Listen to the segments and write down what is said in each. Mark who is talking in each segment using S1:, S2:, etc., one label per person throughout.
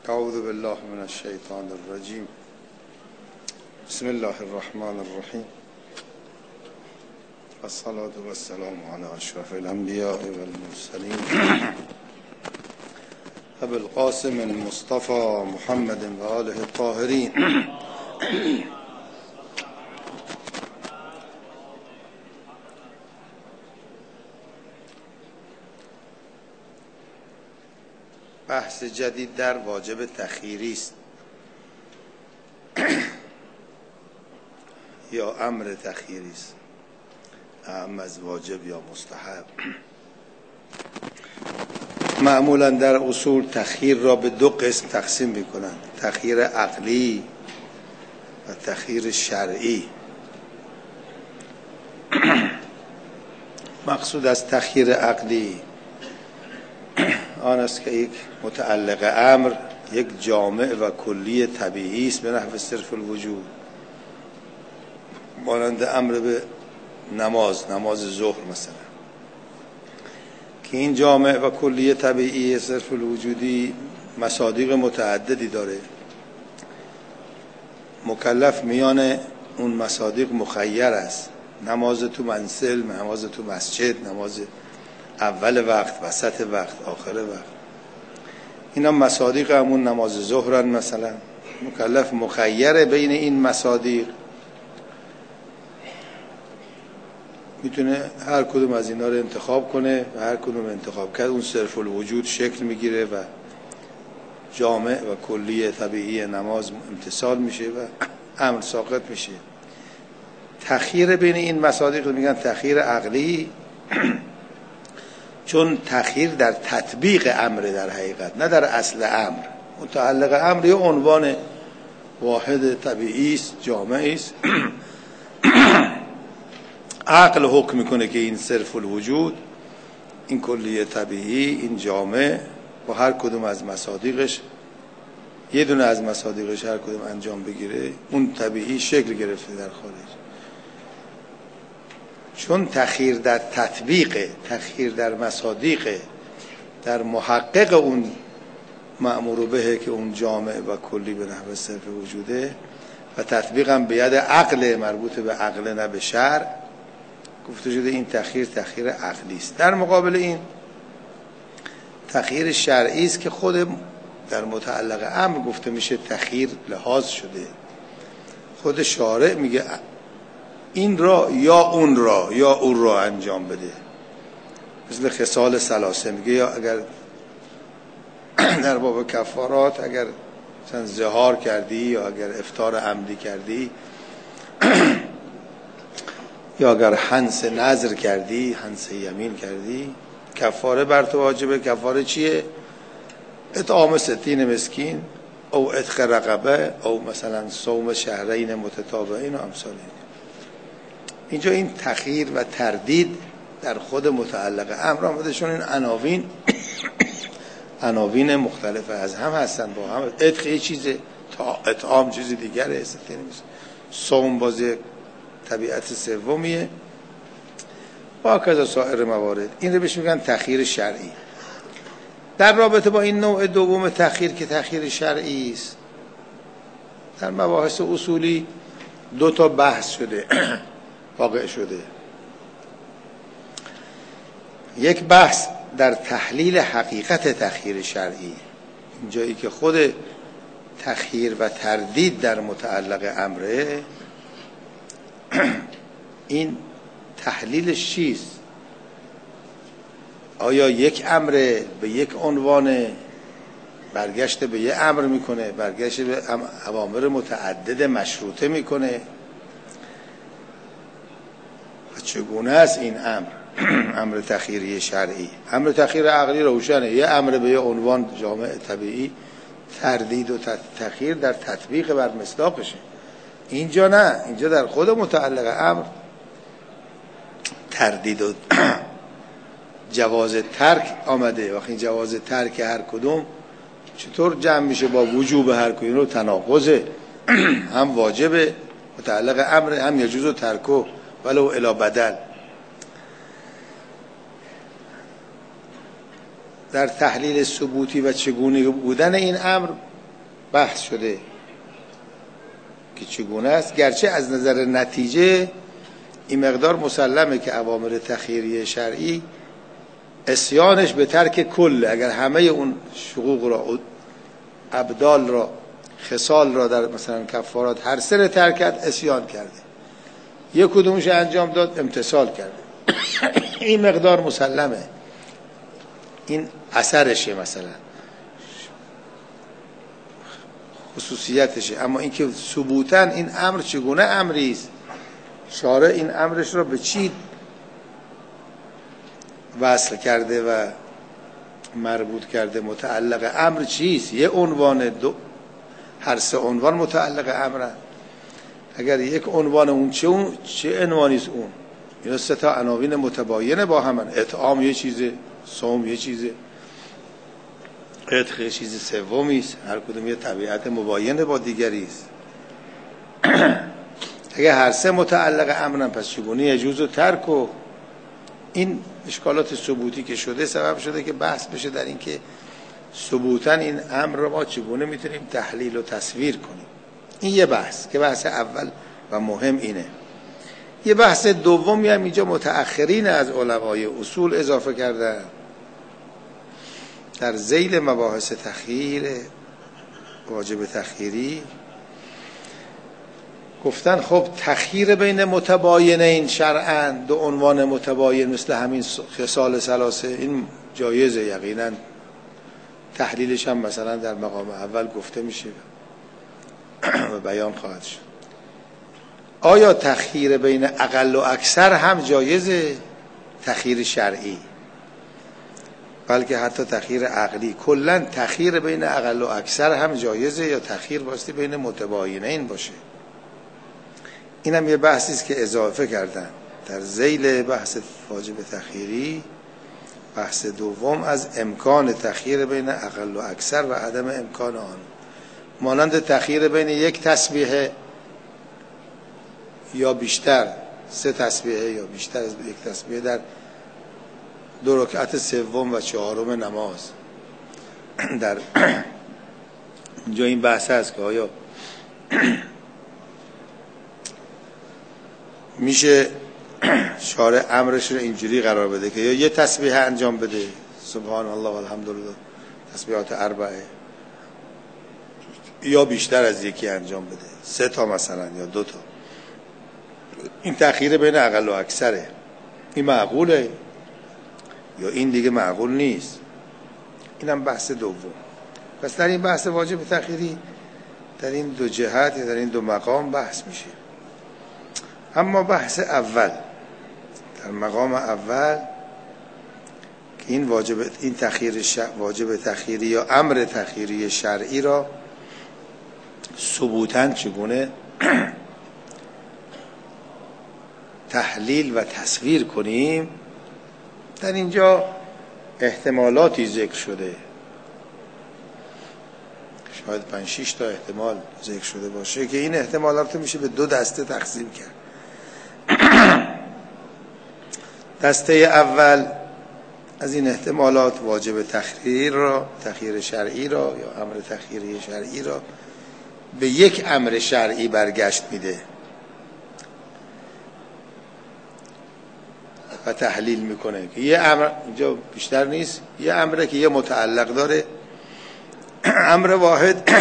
S1: اعوذ بالله من الشیطان الرجیم. بسم الله الرحمن الرحیم. الصلاة والسلام علی اشرف الانبیاء والمرسلین ابی القاسم المصطفى محمد و آله الطاهرین. بحث جدید در واجب تخییری است یا امر تخییری است، اهم از واجب یا مستحب. معمولا در اصول تخییر را به دو قسم تقسیم می‌کنند: تخییر عقلی و تخییر شرعی. مقصود از تخییر عقلی آن است که یک متعلق امر یک جامع و کلی طبیعی است به نحو صرف الوجود، مانند امر به نماز ظهر مثلا، که این جامع و کلی طبیعی صرف الوجودی مصادیق متعددی داره. مکلف میان اون مصادیق مخیر است: نماز تو منزل، نماز تو مسجد، نماز اول وقت، وسط وقت، آخر وقت. اینا مصادیق همون نماز ظهرن مثلا. مکلف مخیره بین این مصادیق، میتونه هر کدوم از اینا رو انتخاب کنه و هر کدوم انتخاب کرد اون صرف الوجود شکل میگیره و جامع و کلی طبیعی نماز امتصال میشه و امر ساقط میشه. تخییر بین این مصادیق رو میگن تخییر عقلی، چون تخییر در تطبیق امر در حقیقت، نه در اصل امر. متعلق امر یه عنوان واحد طبیعی است، جامعی است. عقل حکم میکنه که این صرف الوجود، این کلیه طبیعی، این جامع با هر کدوم از مصادیقش، یه دونه از مصادیقش هر کدوم انجام بگیره، اون طبیعی شکل گرفته در خارج. چون تخییر در تطبیق، تخییر در مصادیق، در محقق اون مأمور به که اون جامع و کلی به نحو صرف وجوده و تطبیق هم به ید عقل، مربوط به عقل نه به شرع، گفته شده این تخییر عقلی است. در مقابل این تخییر شرعی است که خود در متعلق امر گفته میشه تخییر لحاظ شده. خود شارع میگه این را یا اون را یا اون را انجام بده. مثل خصال ثلاثه میگه یا اگر در باب کفارات اگر مثلا ظهار کردی یا اگر افطار عمدی کردی یا اگر حنث نذر کردی، حنث یمین کردی، کفاره بر تو واجبه. کفاره چیه؟ اطعام 60 مسکین او عتق رقبه او مثلا صوم شهرین متتابعین و امثال اینجا این تخییر و تردید در خود متعلق امر آمده، چون این عناوین مختلف از هم هستن با هم. عتق یه چیزه، اطعام چیز دیگره، صوم بازی طبیعت سومیه، با کذا سایر موارد. این رو بهش میگن تخییر شرعی. در رابطه با این نوع دوم تخییر که تخییر شرعی است، در مباحث اصولی دو تا بحث شده واقع شده. یک بحث در تحلیل حقیقت تخییر شرعی، اینجایی که خود تخییر و تردید در متعلق امره، این تحلیلش چیست؟ آیا یک امر به یک عنوان برگشت به یک امر میکنه، برگشت به اوامر متعدد مشروطه میکنه؟ چگونه است این امر تخییری شرعی؟ امر تخییر عقلی روشنه، یه امر به یه عنوان جامع طبیعی، تردید و تخییر در تطبیق بر مصداقشه. اینجا نه، اینجا در خود متعلق امر تردید و جواز ترک آمده. وقتی جواز ترک هر کدوم چطور جمع میشه با وجوب هر کدوم؟ رو تناقضه. هم واجب متعلق امر، هم یجوز ترکو ولو الی بدل. در تحلیل ثبوتی و چگونه بودن این امر بحث شده که چگونه است، گرچه از نظر نتیجه این مقدار مسلمه که اوامر تخییری شرعی عصیانش به ترک کل، اگر همه اون شقوق را، ابدال را، خصال را در مثلا کفارات هر سر ترکت عصیان کرده، یک کدومش انجام داد امتثال کرده. این مقدار مسلمه، این اثرشه، مثلا خصوصیتشه. اما اینکه ثبوتاً این امر چگونه امری است، شارع این امرش را به چی وصل کرده و مربوط کرده، متعلق امر چیست؟ یه عنوان، دو، هر سه عنوان متعلق امرن. اگر یک عنوان اون چه عنوانی است اون؟ اینا سه تا عناوین متباینه با همن. اطعام یه چیزه، صوم یه چیزه، عتق یه چیز سومی است، هر کدوم یه طبیعت مباینه با دیگری است. اگر هر سه متعلق امرن، پس چگونه یجوز و ترک؟ و این اشکالات ثبوتی که شده سبب شده که بحث بشه در این که ثبوتاً این امر رو ما چگونه میتونیم تحلیل و تصویر کنیم. این یه بحث که بحث اول و مهم اینه. یه بحث دومی هم اینجا متأخرین از علمای اصول اضافه کردن در ذیل مباحث تخییر، واجب تخییری. گفتن خب تخییر بین متباینین شرعاً، دو عنوان متباین مثل همین خصال ثلاثه، این جایزه یقیناً. تحلیلش هم مثلا در مقام اول گفته میشه و بیان خواهد شد. آیا تخییر بین اقل و اکثر هم جایزه؟ تخییر شرعی، بلکه حتی تخییر عقلی. کلاً تخییر بین اقل و اکثر هم جایزه یا تخییر باستی بین متباینین باشه؟ اینم یه بحثی است که اضافه کردن در ذیل بحث واجب تخییری. بحث دوم از امکان تخییر بین اقل و اکثر و عدم امکان آن، مانند تخییر بین یک تسبیحه یا بیشتر، 3 تسبیحه یا بیشتر از یک تسبیحه در 2 رکعت سوم و چهارم نماز. در اینجا این بحث هست که آیا میشه شارع امرش رو اینجوری قرار بده که یا یه تسبیح انجام بده، سبحان الله والحمدلله، تسبیحات 4، یا بیشتر از یکی انجام بده، 3 تا مثلا یا 2 تا. این تخییر بین اقل و اکثره. این معقوله یا این دیگه معقول نیست؟ اینم بحث دوم. پس در این بحث واجب تخییری در این دو جهت یا در این دو مقام بحث میشه. اما بحث اول، در مقام اول که این واجب تخییری یا امر تخییری شرعی را ثبوتاً چگونه تحلیل و تصویر کنیم، در اینجا احتمالاتی ذکر شده، شاید 5-6 تا احتمال ذکر شده باشه که این احتمالات میشه به 2 دسته تقسیم کرد. دسته اول از این احتمالات واجب تخییر شرعی را یا امر تخییری شرعی را به یک امر شرعی برگشت میده و تحلیل میکنه که یه امر اینجا بیشتر نیست، یه امره که یه متعلق داره، امر واحد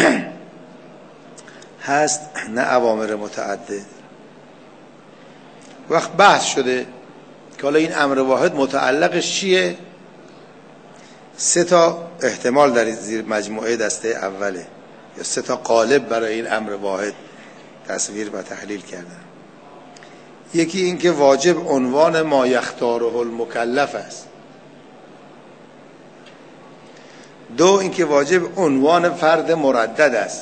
S1: هست نه اوامر متعدد. وقت بحث شده که حالا این امر واحد متعلقش چیه؟ 3 تا احتمال در زیر مجموعه دسته اوله، یا 3 تا قالب برای این امر واحد تصویر و تحلیل کردن. یکی این که واجب عنوان ما یختاره المکلف است. 2 این که واجب عنوان فرد مردد است.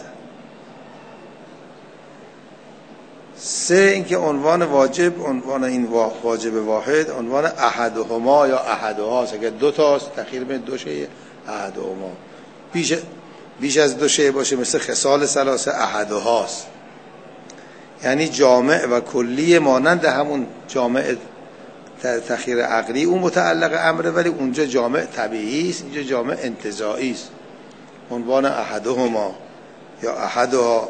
S1: 3 این که عنوان واجب، عنوان این واجب واحد، عنوان احدهما یا احدهاست. اگر 2 تاست تخییر بین 2 شیء احدهما، بیش از 2 شیء باشه مثل خصال ثلاثه احدهاست، یعنی جامع و کلی مانند همون جامع تخییر عقلی، اون متعلق امره ولی اونجا جامع طبیعی است، اینجا جامع انتزاعی است. عنوان احدهما یا احدها.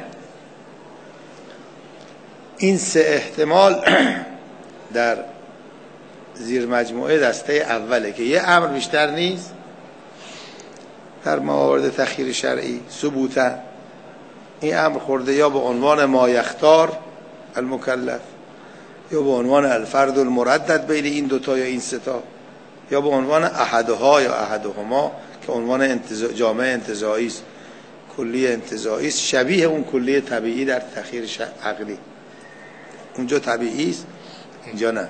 S1: این سه احتمال در زیر مجموعه دسته اوله که یه امر بیشتر نیست در موارد تخییر شرعی ثبوتا. این امر خورده یا به عنوان ما یختار المکلف، یا به عنوان الفرد المردد بین این دوتا یا این ستا، یا به عنوان احدها یا احدهما که عنوان جامعه انتزاعی است، کلی انتزاعی است، شبیه اون کلی طبیعی در تخییر عقلی. اونجا طبیعی است، اینجا نه.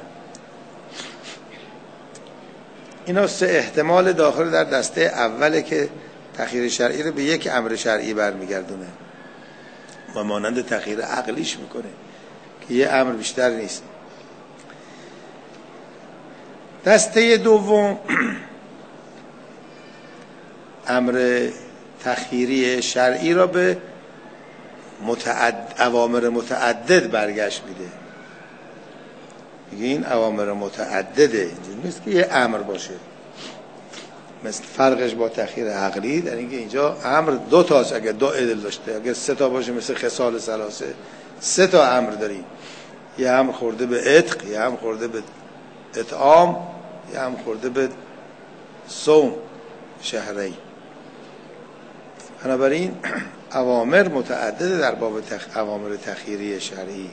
S1: اینا سه احتمال داخل در دسته اوله که تخییر شرعی رو به یک امر شرعی برمیگردونه و مانند تخییر عقلیش میکنه که یه امر بیشتر نیست. دسته دوم امر تخییری شرعی را به اوامر متعدد برگشت میده. میگه این اوامر متعدده، اینجوری نیست که یه امر باشه. مثل فرقش با تخییر عقلی در اینکه اینجا امر دو تاست، اگر دو عدل داشته، اگر سه تا باشه مثل خصال ثلاثه، سه تا امر داریم. یه امر خورده به عتق، یه امر خورده به اطعام، یه امر خورده به صوم شهری. بنابراین اوامر متعدده در باب اوامر تخییری شرعی،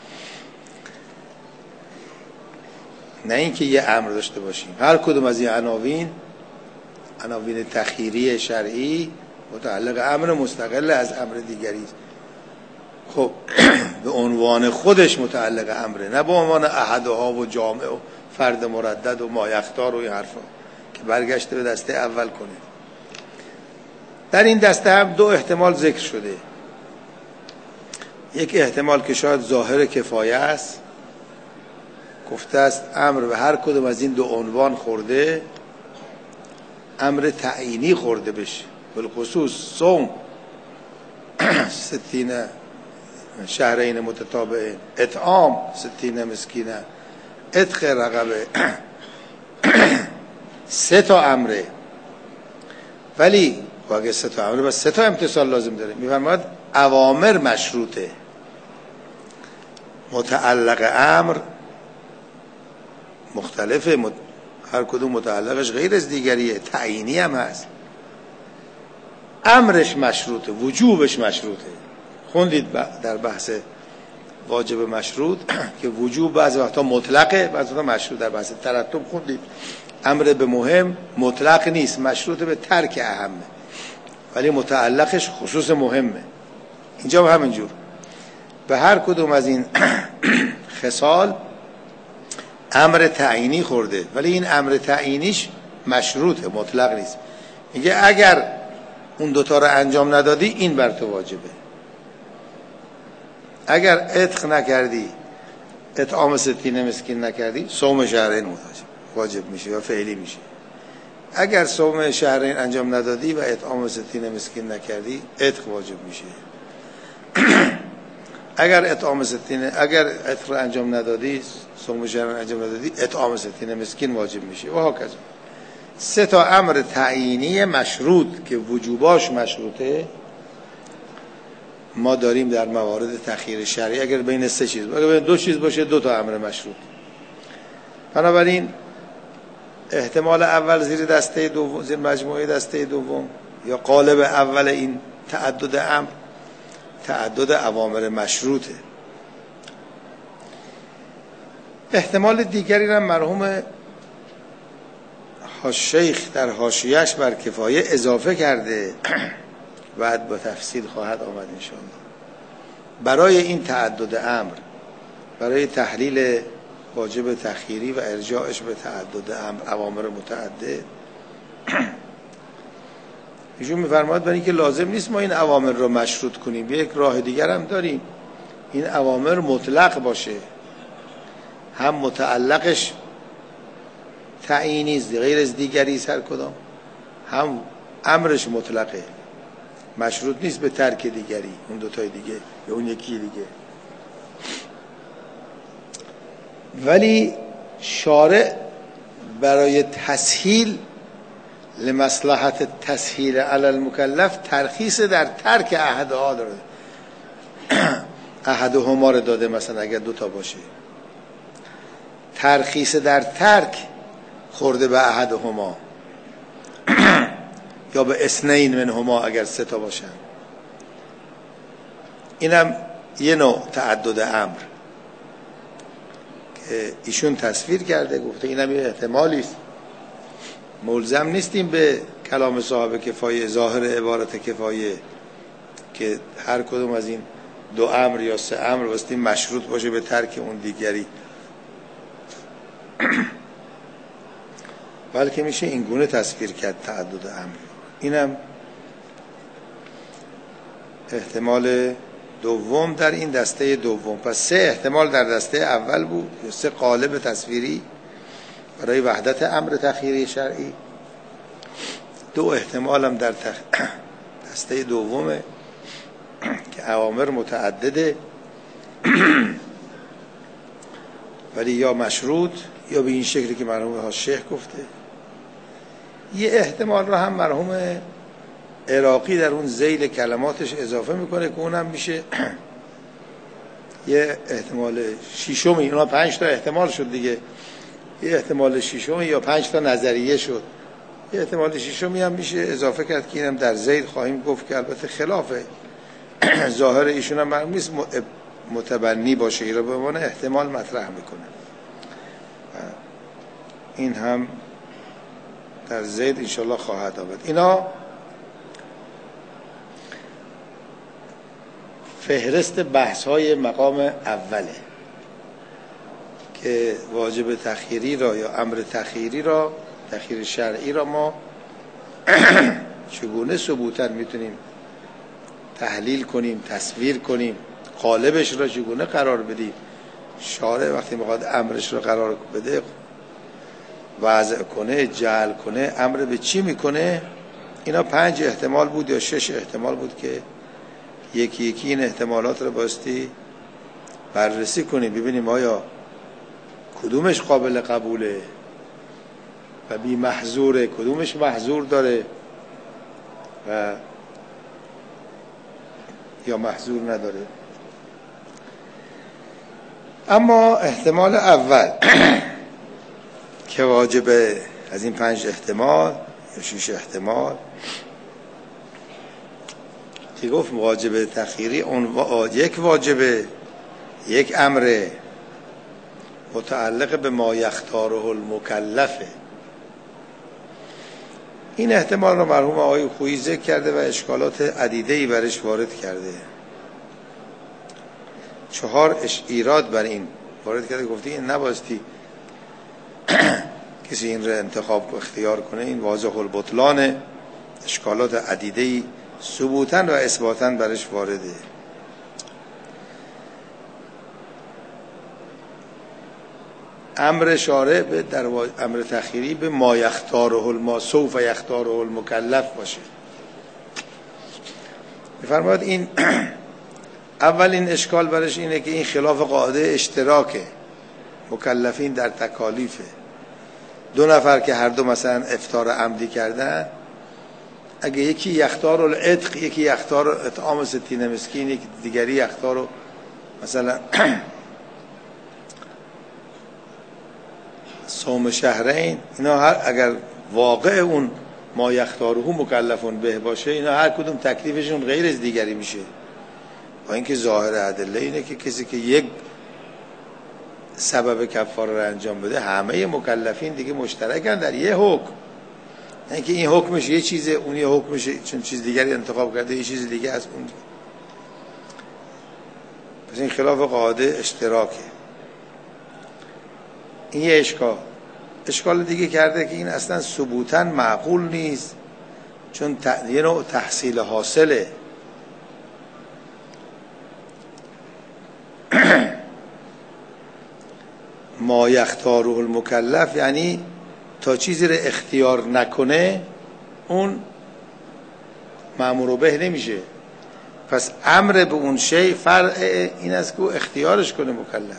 S1: نه اینکه یه امر داشته باشیم. هر کدوم از این عناوین تخییری شرعی متعلق امر مستقل از امر دیگری است. خب به عنوان خودش متعلق امره، نه به عنوان احدها و جامع و فرد مردد و مایختار و این حرفا که برگشته به دسته اول کنه. در این دسته هم دو احتمال ذکر شده. یک احتمال که شاید ظاهر کفایه است، گفته است امر به هر کدوم از این دو عنوان خورده، امر تعیینی خورده بشه، بالخصوص صوم 60 شهرین متتابعین، اطعام 60 مسکینه، عتق رقبه، سه تا امره. ولی اگه سه تا امره بس سه تا امتصال لازم داره. میفرماید اوامر مشروطه، متعلق امر مختلفه، هر کدوم متعلقش غیر از دیگریه، تعیینی هم هست. امرش مشروطه، وجوبش مشروطه. خوندید در بحث واجب مشروط که وجوب بعضی وقتا مطلقه، بعضی وقتا مشروط. در بحث ترتب خوندید امر به مهم مطلق نیست، مشروط به ترک اهمه، ولی متعلقش خصوص مهمه. اینجا هم همینجور به هر کدوم از این خصال امر تعیینی خورده، ولی این امر تعیینیش مشروطه، مطلق نیست. میگه اگر اون دوتا رو انجام ندادی این بر تو واجبه. اگر عتق نکردی، اطعام 60 مسکین نکردی، صوم شهرین واجب میشه و فعلی میشه. اگر صوم شهرین انجام ندادی و اطعام 60 مسکین نکردی، عتق واجب میشه. اگر عتق انجام ندادی، صوم شهرین انجام ندادی، اطعام 60 مسکین واجب میشه و هاکذا. سه تا امر تعیینی مشروط که وجوباش مشروطه ما داریم در موارد تخییر شرعی. اگر بین سه چیز باشه، اگر بین دو چیز باشه، دو تا امر مشروط. بنابراین احتمال اول زیر دسته دوم، زیر مجموعه دسته دوم یا قالب اول این تعدد امر، تعدد اوامر مشروطه. احتمال دیگری را مرحوم شیخ در حاشیه‌اش بر کفایه اضافه کرده، بعد با تفصیل خواهد آمد انشاءالله. برای این تعدد امر، برای تحلیل واجب تخییری و ارجاعش به تعدد امر، اوامر متعدد، ایشون میفرماید برای اینکه لازم نیست ما این اوامر رو مشروط کنیم، یک راه دیگر هم داریم، این اوامر مطلق باشه، هم متعلقش تعیینی است غیر از دیگری است هر کدام، هم امرش مطلقه، مشروط نیست به ترک دیگری، اون دوتای دیگه یا اون یکی دیگه. ولی شارع برای تسهیل لمصلحت تسهیل علی المکلف ترخیص در ترک احدها داره. احدهما رو داده، مثلا اگر دوتا باشه ترخیص در ترک خورده به احدهما یا به اثنین منهما اگر سه تا باشن. اینم یه نوع تعدد امر که ایشون تصویر کرده، گفته اینم یه احتمالی است. ملزم نیستیم به کلام صاحب کفایه، ظاهر عبارت کفایه که هر کدوم از این دو امر یا سه امر واسه مشروط باشه به ترک اون دیگری، بلکه میشه این گونه تصویر کرد تعدد امر. اینم احتمال دوم در این دسته دوم. پس سه احتمال در دسته اول بود، سه قالب تصویری برای وحدت امر تخییری شرعی. دو احتمال هم در دسته دومه که اوامر متعدده ولی یا مشروط یا به این شکلی که مرحوم حاج گفته. یه احتمال رو هم مرحوم عراقی در اون ذیل کلماتش اضافه میکنه که اونم میشه یه احتمال ششمی. اونا 5 تا احتمال شد دیگه، یه احتمال ششمی یا 5 تا نظریه شد، یه احتمال ششمی هم میشه اضافه کرد که اینم در ذیل خواهیم گفت که البته خلاف ظاهر ایشون هم معلوم نیست متبنی باشه، این رو به عنوان احتمال مطرح میکنه. این هم در ذیل انشالله خواهد آمد. اینا فهرست بحث های مقام اوله که واجب تخییری را یا امر تخییری را، تخییر شرعی را ما چگونه ثبوتا میتونیم تحلیل کنیم، تصویر کنیم، قالبش را چگونه قرار بدیم. شارع وقتی میخواد امرش را قرار بده، وضع کنه، جعل کنه، امر به چی میکنه؟ اینا 5 احتمال بود یا 6 احتمال بود که یکی یکی این احتمالات رو باستی بررسی کنیم، ببینیم آیا کدومش قابل قبوله و بی محظوره، کدومش محظور داره و یا محظور نداره. اما احتمال اول که واجبه از این 5 احتمال یا 6 احتمال که گفت واجب تخییری، اون یک واجبه، یک امره متعلق به ما یختاره المکلفه. این احتمال رو مرحوم آقای خویی ذکر کرده و اشکالات عدیده‌ای برش وارد کرده. 4 ایراد بر این وارد کرده، گفته این نباستی کسی این رو انتخاب اختیار کنه، این واضح البطلانه، اشکالات عدیده‌ای ثبوتاً و اثباتاً برش وارده. امر شارع به در امر تخییری به ما یختاره ما سوف یختاره المکلف باشه. می‌فرماید این اولین اشکال برش اینه که این خلاف قاعده اشتراک مکلفین در تکالیفه. 2 نفر که هر دو مثلا افطار عمدی کردن، اگه یکی یختار العتق، یکی یختار اطعام 60 مسکین، یکی دیگری یختار مثلا صوم شهرین، اینا هر اگر واقع اون ما یختاره مکلفون به باشه، اینا هر کدوم تکلیفشون غیر از دیگری میشه. با اینکه ظاهر ادله اینه که کسی که یک سبب کفاره رو انجام بده، همه مکلفین دیگه مشترکن در یه حکم، اینکه این حکمش یه چیزه، اون یه حکمش چون چیز دیگری انتخاب کرده یه چیز دیگه از اون. پس این خلاف قاعده اشتراکه. این یه اشکال دیگه کرده که این اصلا ثبوتاً معقول نیست، چون یه نوع تحصیل حاصله. ما یختاره المکلف یعنی تا چیزی رو اختیار نکنه اون مأمور به نمیشه. پس امر به اون شی فرع این است که اختیارش کنه مکلف.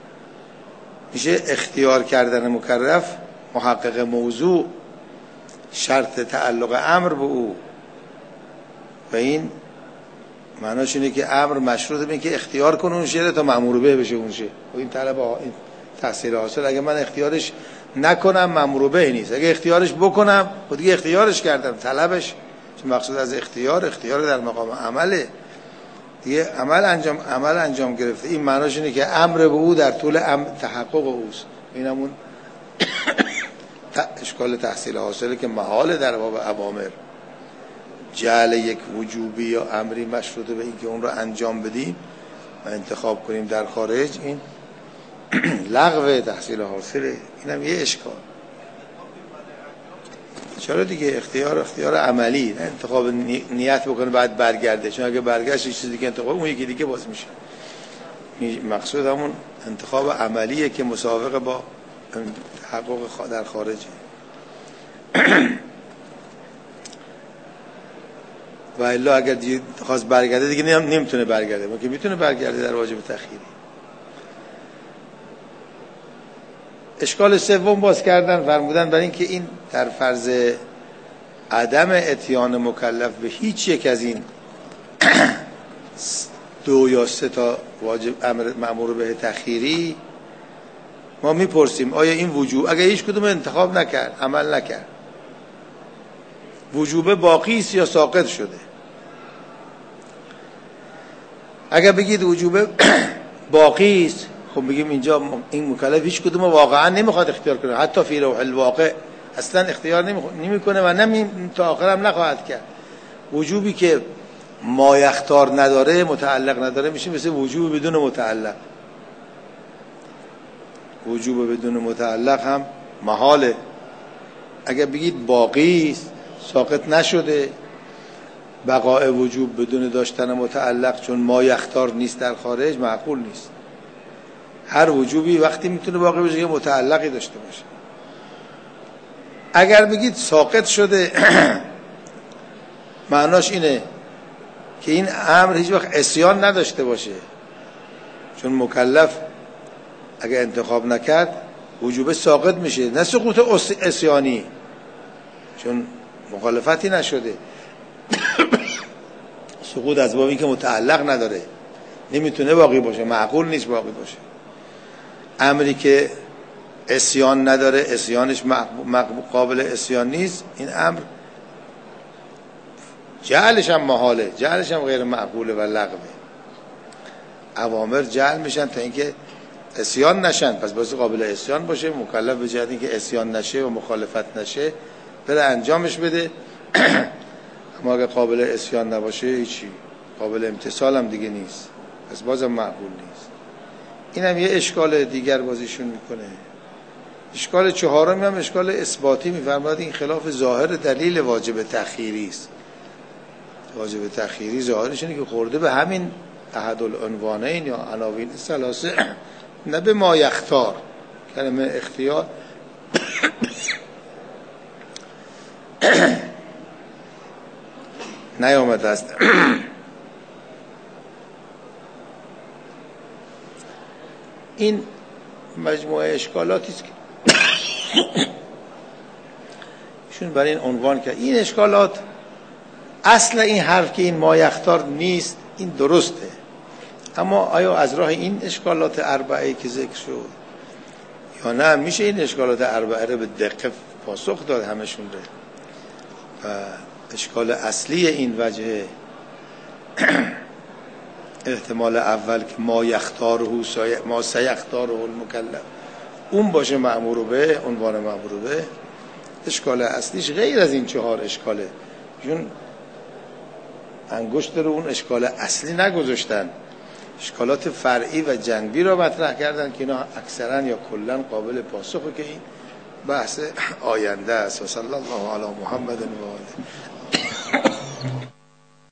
S1: میشه اختیار کردن مکلف محقق موضوع شرط تعلق امر به او و این معناش اینه که امر مشروط به این که اختیار کنه اون شعر تا مأمور به بشه اون شعر. این طلب این تحصیل حاصل اگه من اختیارش نکنم مأمور به نیست، اگه اختیارش بکنم خود دیگه اختیارش کردم. طلبش چون مقصود از اختیار در مقام عمله دیگه، عمل انجام گرفته. این معناش اینه که امر به او در طول تحقق اوست. این همون اشکال تحصیل حاصله که محال در باب اوامر جعل یک وجوبی یا امری مشروطه به این که اون رو انجام بدیم و انتخاب کنیم در خارج، این لغو تحصیل حاصله. این هم یه اشکال. چرا دیگه اختیار عملی، نه انتخاب نیت بکنه بعد برگرده، چون اگه برگشت چیزی دیگه انتخاب اون یکی دیگه باز میشه. مقصود همون انتخاب عملیه که مسابقه با تحقق در خارجه. و الا اگر خواست برگرده دیگه نمیتونه برگرده، ما که میتونه برگرده در واجب تخییری. اشکال سوم باز کردن فرمودن برای اینکه این در فرض عدم اتیان مکلف به هیچ یک از این 2 یا 3 تا واجب امر مأمور به تخییری ما میپرسیم آیا این وجوب اگر هیچ کدوم انتخاب نکرد، عمل نکرد، وجوب باقی است یا ساقط شده؟ اگر بگید وجوب باقی است، خب بگیم اینجا این مکلف هیچ کدوم واقعا نمیخواد اختیار کنه، حتی فی روح الواقع اصلا اختیار نمیکنه و تا آخر هم نخواهد کرد. وجوبی که ما یختار نداره، متعلق نداره، میشه مثل وجوب بدون متعلق. وجوب بدون متعلق هم محاله. اگر بگید باقی است، ساقط نشده، بقاء وجوب بدون داشتن متعلق چون ما یختار نیست در خارج، معقول نیست. هر وجوبی وقتی میتونه باقی باشه که متعلقی داشته باشه. اگر بگید ساقط شده معناش اینه که این امر هیچ وقت عصیان نداشته باشه، چون مکلف اگر انتخاب نکرد وجوب ساقط میشه، نه سقوط عصیانی، چون مخالفتی نشده. سقوط از بابی که متعلق نداره، نمیتونه باقی باشه، معقول نیست باقی باشه. امری که عصیان نداره، عصیانش قابل عصیان نیست، این امر جعلش هم محاله، جعلش هم غیر معقوله و لغوه. اوامر جعل میشن تا اینکه عصیان نشن، پس باید قابل عصیان باشه. مکلف به جهت اینکه عصیان نشه و مخالفت نشه بره انجامش بده. اما اگه قابل عصیان نباشه هیچی، قابل امتثال هم دیگه نیست، پس بازم معقول نیست. این هم یه اشکال دیگر بازیشون میکنه. اشکال چهارم هم اشکال اثباتی میفرماد. این خلاف ظاهر دلیل واجب تأخیری است. واجب تأخیری ظاهرش اینه که خورده به همین احد العنوانین یا عناوین ثلاثه، نه به ما یختار. کلمه اختیار نیامده است. این مجموعه اشکالاتی است که ایشون برای این عنوان کرد. این اشکالات اصل این حرف که این ما یختار نیست، این درسته، اما آیا از راه این اشکالات اربعه که ذکر شد یا نه میشه این اشکالات اربعه رو به دقت پاسخ داد همشون رو؟ و اشکال اصلی این وجه احتمال اول که ما یختاره ما سیختاره المکلف اون باشه مأمور به، عنوان مأمور به. اشکال اصلیش غیر از این 4 اشکاله، چون انگشت رو اون اشکال اصلی نگذاشتن، اشکالات فرعی و جنبی رو مطرح کردن که اینا اکثرا یا کلا قابل پاسخه، که این بحث آینده است. و صلی الله علی محمد و آله.